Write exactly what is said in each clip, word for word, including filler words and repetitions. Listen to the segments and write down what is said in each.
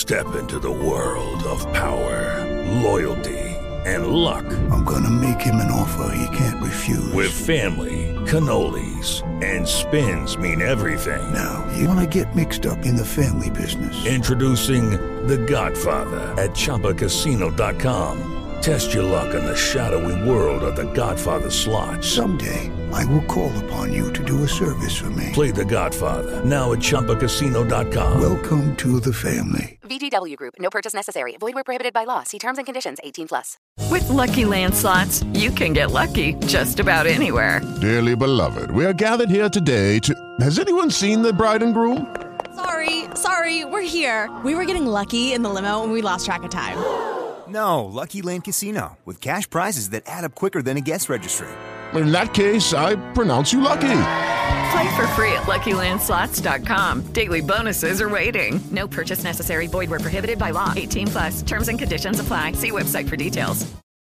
Step into the world of power, loyalty, and luck. I'm gonna make him an offer he can't refuse. With family, cannolis, and spins mean everything. Now, you wanna get mixed up in the family business. Introducing The Godfather at Chumba Casino dot com. Test your luck in the shadowy world of The Godfather slot. Someday, I will call upon you to do a service for me. Play The Godfather, now at Chumba Casino dot com. Welcome to the family. V G W Group. No purchase necessary. Void where prohibited by law. See terms and conditions. eighteen plus. With Lucky Land Slots, you can get lucky just about anywhere. Dearly beloved, we are gathered here today to... Has anyone seen the bride and groom? Sorry, sorry, we're here. We were getting lucky in the limo and we lost track of time. No, Lucky Land Casino, with cash prizes that add up quicker than a guest registry. In that case, I pronounce you lucky. Play for free at Lucky Land Slots dot com. Daily bonuses are waiting. No purchase necessary. Void where prohibited by law. eighteen plus. Terms and conditions apply. See website for details.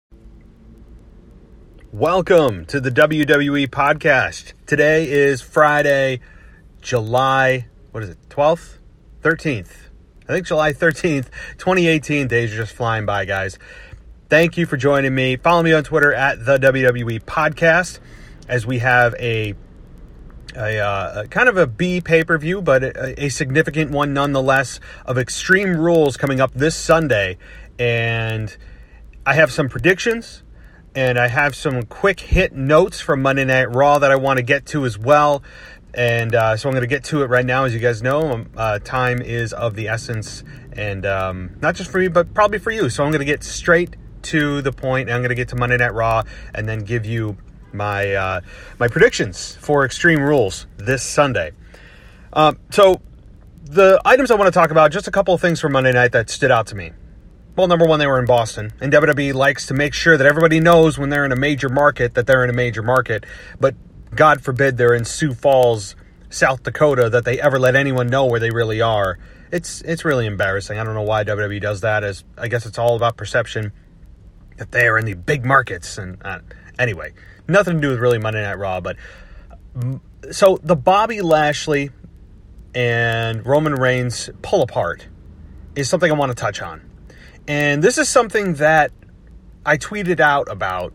Welcome to the W W E podcast. Today is Friday, July, what is it, twelfth? thirteenth. I think July thirteenth, twenty eighteen. Days are just flying by, guys. Thank you for joining me. Follow me on Twitter at the W W E podcast, as we have a, a, uh, a kind of a B pay-per-view, but a, a significant one nonetheless, of Extreme Rules coming up this Sunday. And I have some predictions, and I have some quick hit notes from Monday Night Raw that I want to get to as well. And uh, so I'm going to get to it right now. As you guys know, um, uh, time is of the essence, and um, not just for me, but probably for you. So I'm going to get straight to the point, and I'm going to get to Monday Night Raw, and then give you my uh, my predictions for Extreme Rules this Sunday. Um, so the items I want to talk about, just a couple of things from Monday night that stood out to me. Well, number one, they were in Boston, and W W E likes to make sure that everybody knows when they're in a major market that they're in a major market, but God forbid they're in Sioux Falls, South Dakota, that they ever let anyone know where they really are. It's it's really embarrassing. I don't know why W W E does that. As I guess it's all about perception, that they are in the big markets. And uh, anyway, nothing to do with really Monday Night Raw. But so the Bobby Lashley and Roman Reigns pull apart is something I want to touch on. And this is something that I tweeted out about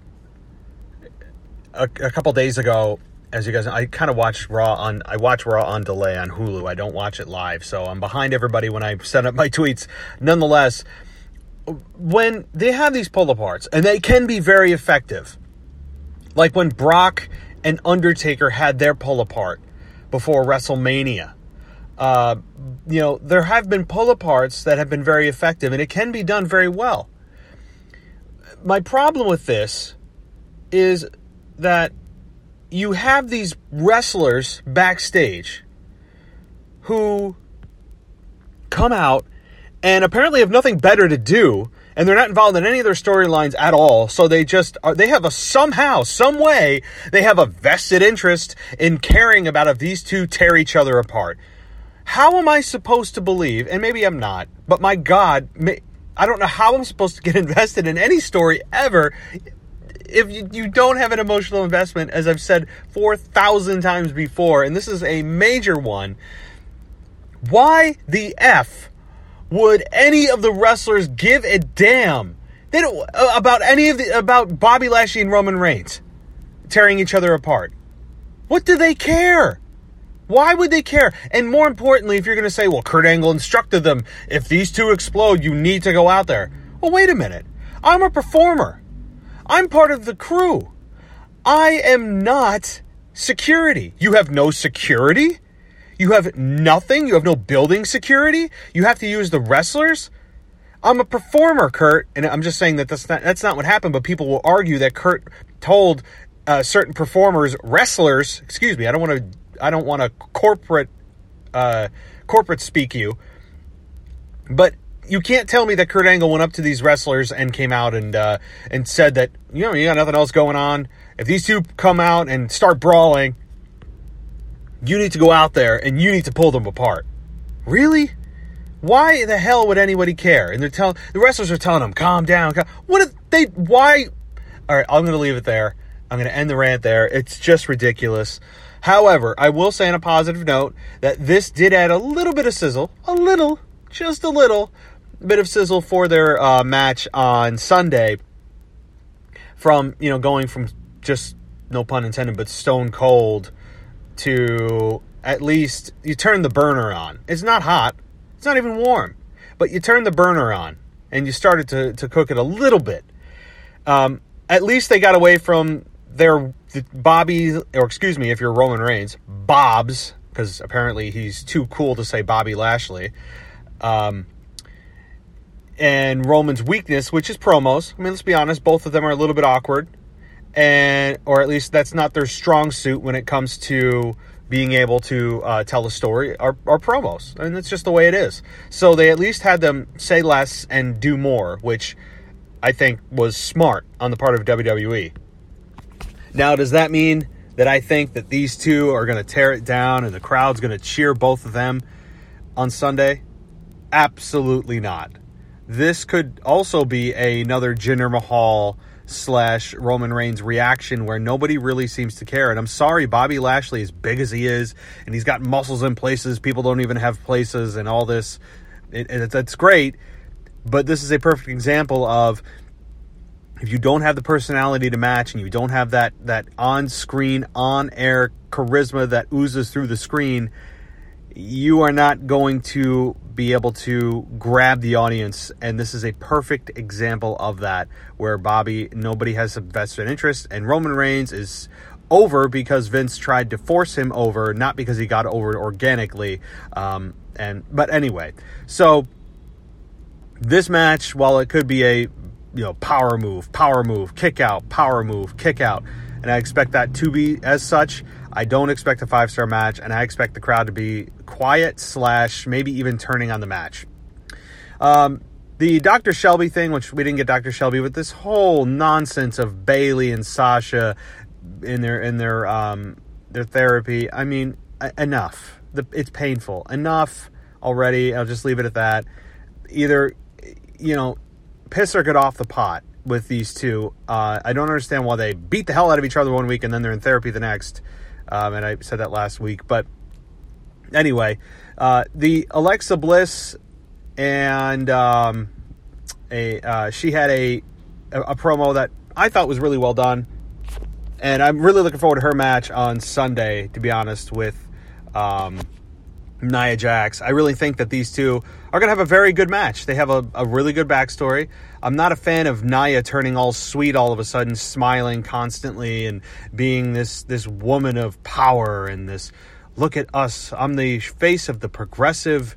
a, a couple days ago. As you guys know, I kind of watch Raw on, I watch Raw on delay on Hulu. I don't watch it live, so I'm behind everybody when I set up my tweets. Nonetheless, when they have these pull-aparts, and they can be very effective, like when Brock and Undertaker had their pull-apart before WrestleMania, uh, you know, there have been pull-aparts that have been very effective, and it can be done very well. My problem with this is that you have these wrestlers backstage who come out and apparently have nothing better to do, and they're not involved in any of their storylines at all, so they just are, they have a somehow, some way, they have a vested interest in caring about if these two tear each other apart. How am I supposed to believe, and maybe I'm not, but my God, I don't know how I'm supposed to get invested in any story ever if you, you don't have an emotional investment, as I've said four thousand times before, and this is a major one. Why the F would any of the wrestlers give a damn they don't, uh, about any of the, about Bobby Lashley and Roman Reigns tearing each other apart? What do they care? Why would they care? And more importantly, if you're going to say, well, Kurt Angle instructed them, if these two explode, you need to go out there. Well, wait a minute. I'm a performer. I'm part of the crew. I am not security. You have no security? You have nothing? You have no building security? You have to use the wrestlers? I'm a performer, Kurt. And I'm just saying that that's not, that's not what happened, but people will argue that Kurt told uh, certain performers, wrestlers, excuse me, I don't want to I don't want to corporate uh, corporate speak you, but you can't tell me that Kurt Angle went up to these wrestlers and came out and uh, and said that, you know, you got nothing else going on. If these two come out and start brawling, you need to go out there and you need to pull them apart. Really? Why the hell would anybody care? And they're telling the wrestlers are telling them, calm down. Calm. What if they? Why? All right, I'm going to leave it there. I'm going to end the rant there. It's just ridiculous. However, I will say on a positive note that this did add a little bit of sizzle, a little, just a little, a bit of sizzle for their uh, match on Sunday. From, you know, going from just, no pun intended, but stone cold to at least you turn the burner on. It's not hot. It's not even warm. But you turn the burner on and you started to, to cook it a little bit. Um, at least they got away from their the Bobby, or excuse me, if you're Roman Reigns, Bob's, because apparently he's too cool to say Bobby Lashley. Um, and Roman's weakness, which is promos. I mean, let's be honest, both of them are a little bit awkward. And, or at least that's not their strong suit when it comes to being able to uh, tell a story, or, or promos. And it's just the way it is. So they at least had them say less and do more, which I think was smart on the part of W W E. Now, does that mean that I think that these two are going to tear it down and the crowd's going to cheer both of them on Sunday? Absolutely not. This could also be another Jinder Mahal slash Roman Reigns reaction where nobody really seems to care. And I'm sorry, Bobby Lashley, as big as he is, and he's got muscles in places people don't even have places and all this, it, it, it's great. But this is a perfect example of, if you don't have the personality to match and you don't have that, that on-screen, on-air charisma that oozes through the screen, you are not going to be able to grab the audience. And this is a perfect example of that, where Bobby, nobody has a vested interest, and Roman Reigns is over because Vince tried to force him over, not because he got over organically. Um, and but anyway, so this match, while it could be a, you know, power move, power move, kick out, power move, kick out, and I expect that to be as such, I don't expect a five-star match, and I expect the crowd to be quiet slash maybe even turning on the match. Um, the Doctor Shelby thing, which we didn't get Doctor Shelby, but this whole nonsense of Bayley and Sasha in their in their um, their therapy. I mean, enough. The, it's painful. Enough already. I'll just leave it at that. Either, you know, piss or get off the pot with these two. Uh, I don't understand why they beat the hell out of each other one week and then they're in therapy the next. Um, and I said that last week. But anyway, uh, the Alexa Bliss and um, a uh, she had a, a a promo that I thought was really well done. And I'm really looking forward to her match on Sunday, to be honest, with um, Nia Jax. I really think that these two are going to have a very good match. They have a, a really good backstory. I'm not a fan of Nia turning all sweet all of a sudden, smiling constantly and being this this woman of power and this, look at us, I'm the face of the progressive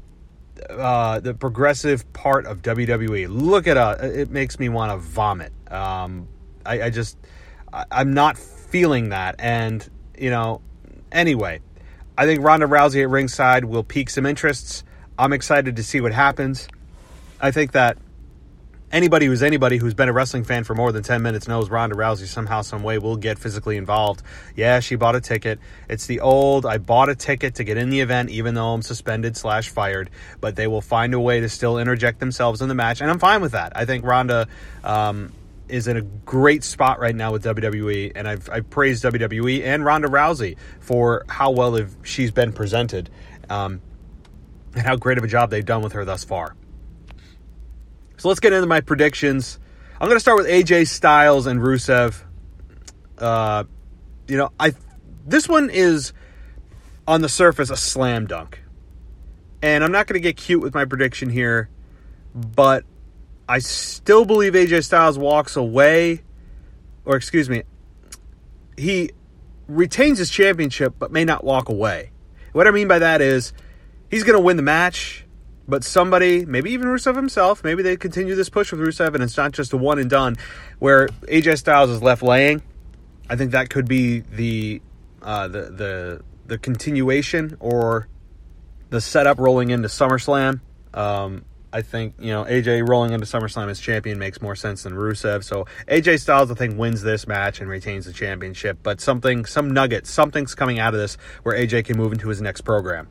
uh, the progressive part of W W E. Look at us. It makes me want to vomit. Um, I, I just, I, I'm not feeling that. And, you know, anyway, I think Ronda Rousey at ringside will pique some interests. I'm excited to see what happens. I think that anybody who's anybody who's been a wrestling fan for more than ten minutes knows Ronda Rousey somehow, some way will get physically involved. Yeah, she bought a ticket. It's the old, I bought a ticket to get in the event even though I'm suspended slash fired. But they will find a way to still interject themselves in the match, and I'm fine with that. I think Ronda um, is in a great spot right now with W W E, and I've, I've praised W W E and Ronda Rousey for how well she's been presented. Um, and how great of a job they've done with her thus far. So let's get into my predictions. I'm going to start with A J Styles and Rusev. Uh, you know, I this one is, on the surface, a slam dunk. And I'm not going to get cute with my prediction here, but I still believe A J Styles walks away, or excuse me, he retains his championship, but may not walk away. What I mean by that is, he's going to win the match, but somebody, maybe even Rusev himself, maybe they continue this push with Rusev and it's not just a one and done where A J Styles is left laying. I think that could be the uh, the the the continuation or the setup rolling into SummerSlam. Um, I think, you know, A J rolling into SummerSlam as champion makes more sense than Rusev. So A J Styles, I think, wins this match and retains the championship. But something, some nugget, something's coming out of this where A J can move into his next program.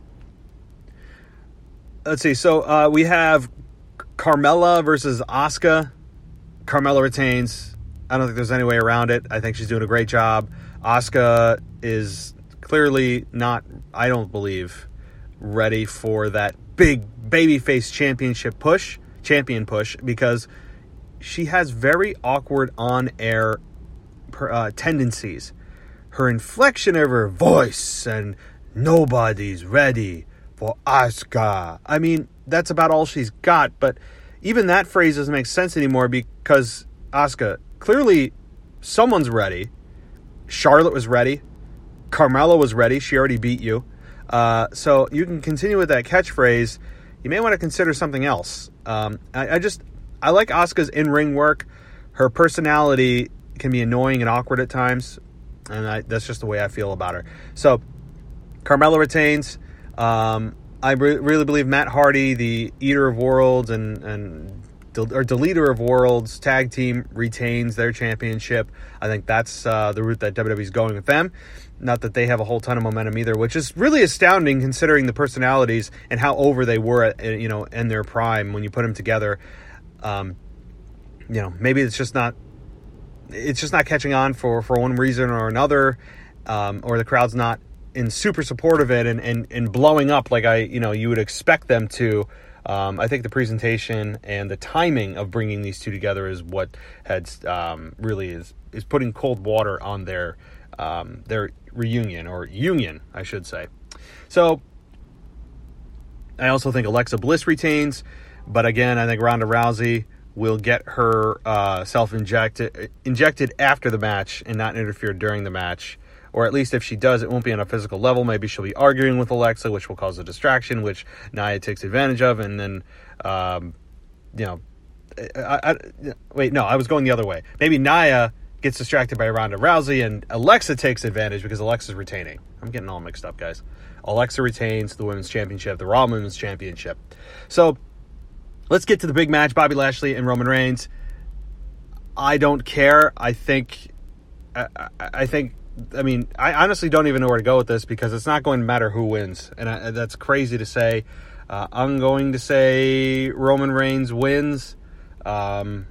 Let's see. So uh, we have Carmella versus Asuka. Carmella retains. I don't think there's any way around it. I think she's doing a great job. Asuka is clearly not, I don't believe, ready for that big babyface championship push, champion push, because she has very awkward on-air uh, tendencies. Her inflection of her voice and nobody's ready for Asuka. I mean, that's about all she's got, but even that phrase doesn't make sense anymore because Asuka, clearly someone's ready. Charlotte was ready. Carmella was ready. She already beat you. Uh, so you can continue with that catchphrase. You may want to consider something else. Um, I, I just, I like Asuka's in-ring work. Her personality can be annoying and awkward at times, and I, that's just the way I feel about her. So Carmella retains. Um, I re- really believe Matt Hardy, the Eater of Worlds and and del- or Deleter of Worlds tag team, retains their championship. I think that's uh, the route that W W E is going with them. Not that they have a whole ton of momentum either, which is really astounding considering the personalities and how over they were, at, you know, in their prime when you put them together. Um, you know, maybe it's just not, it's just not catching on for, for one reason or another, um, or the crowd's not in super support of it and, and, and blowing up like I, you know, you would expect them to. Um, I think the presentation and the timing of bringing these two together is what had um, really is is putting cold water on their um, their reunion or union, I should say. So I also think Alexa Bliss retains, but again, I think Ronda Rousey will get her uh, self injected injected after the match and not interfere during the match. Or at least if she does, it won't be on a physical level. Maybe she'll be arguing with Alexa, which will cause a distraction, which Nia takes advantage of. And then, um, you know, I, I, wait, no, I was going the other way. Maybe Nia gets distracted by Ronda Rousey and Alexa takes advantage because Alexa's retaining. I'm getting all mixed up, guys. Alexa retains the Women's Championship, the Raw Women's Championship. So let's get to the big match, Bobby Lashley and Roman Reigns. I don't care. I think, I, I, I think, I mean, I honestly don't even know where to go with this because it's not going to matter who wins. And I, that's crazy to say. Uh, I'm going to say Roman Reigns wins. Um,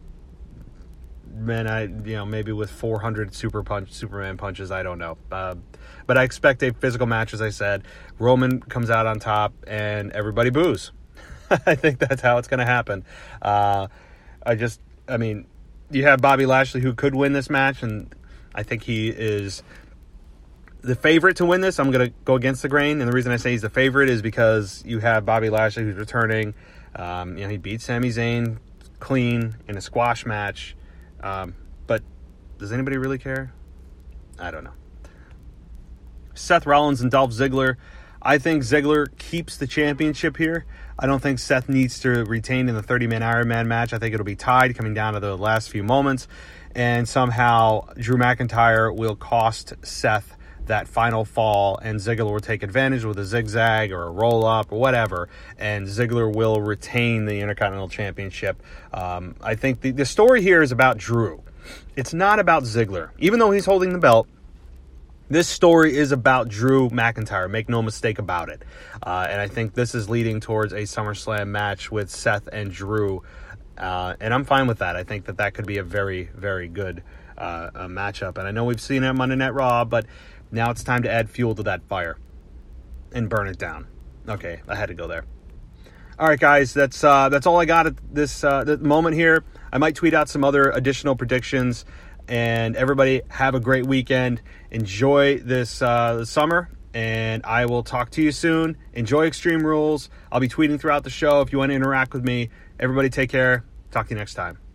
man, I, you know, maybe with four hundred super punch, Superman punches, I don't know. Uh, but I expect a physical match, as I said. Roman comes out on top and everybody boos. I think that's how it's going to happen. Uh, I just, I mean, you have Bobby Lashley who could win this match, and I think he is the favorite to win this. I'm going to go against the grain, and the reason I say he's the favorite is because you have Bobby Lashley who's returning. Um, you know, he beat Sami Zayn clean in a squash match. Um, but does anybody really care? I don't know. Seth Rollins and Dolph Ziggler. I think Ziggler keeps the championship here. I don't think Seth needs to retain in the thirty-man Iron Man match. I think it'll be tied coming down to the last few moments. And somehow Drew McIntyre will cost Seth that final fall, and Ziggler will take advantage with a zigzag or a roll-up or whatever, and Ziggler will retain the Intercontinental Championship. Um, I think the, the story here is about Drew. It's not about Ziggler. Even though he's holding the belt, this story is about Drew McIntyre. Make no mistake about it. Uh, and I think this is leading towards a SummerSlam match with Seth and Drew. Uh, and I'm fine with that. I think that that could be a very, very good uh, a matchup. And I know we've seen it on Monday Night Raw, but now it's time to add fuel to that fire and burn it down. Okay, I had to go there. All right, guys, that's uh, that's all I got at this uh, the moment here. I might tweet out some other additional predictions. And everybody have a great weekend. Enjoy this uh, summer, and I will talk to you soon. Enjoy Extreme Rules. I'll be tweeting throughout the show if you want to interact with me. Everybody take care. Talk to you next time.